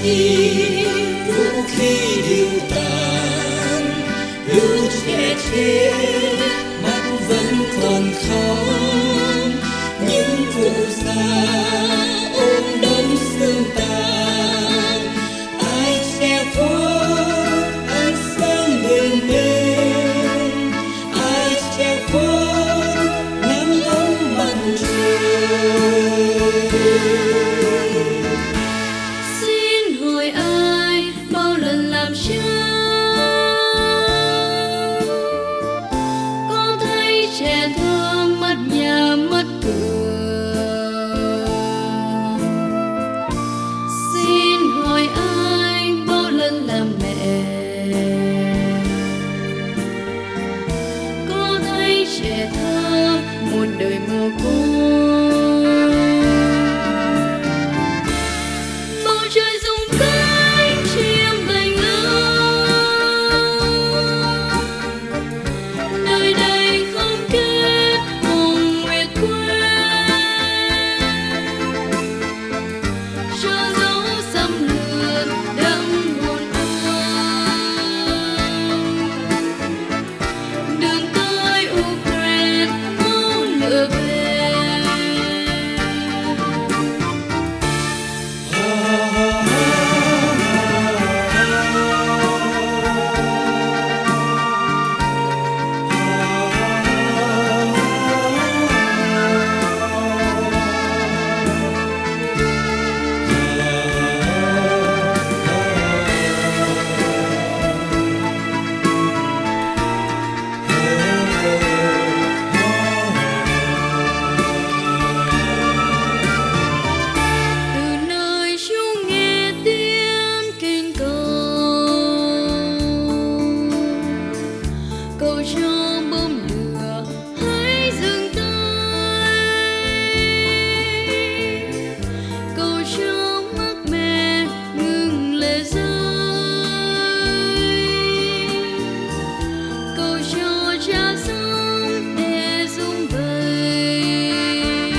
chi vũ khí điêu tàn lũ trẻ chết mắt vẫn còn không những cụ già ôm đống xương tàn ai che khuất ánh sáng bền bền ai che khuất nắng ấm mặt trời. Xin hỏi ai bao lần làm cha có thấy trẻ thơ mất nhà mất cửa. Xin hỏi ai bao lần làm mẹ có thấy trẻ thơ một đời mồ côi. Bầu trời rung cánh chim vành lớn nơi đây không kết hồng nguyệt quên cho dấu xâm lược đẫm hồn anh đường tới Ukraine máu lửa về. Cầu cho bom lửa hãy dừng tay, cầu cho mắt mẹ ngừng lệ rơi, cầu cho cha sống để dung vầy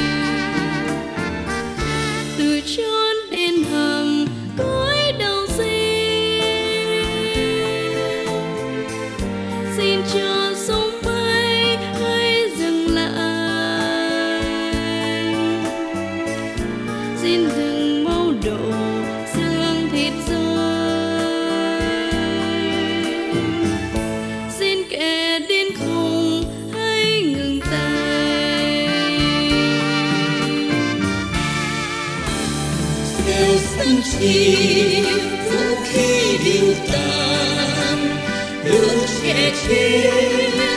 từ chốn đến hằng cõi đầu xin cho sông bay hãy dừng lại, xin dừng máu đổ xương thịt rơi, xin kẻ điên khùng hãy ngừng tay. Gieo sân chi vũ khí điêu tàn lũ trẻ chết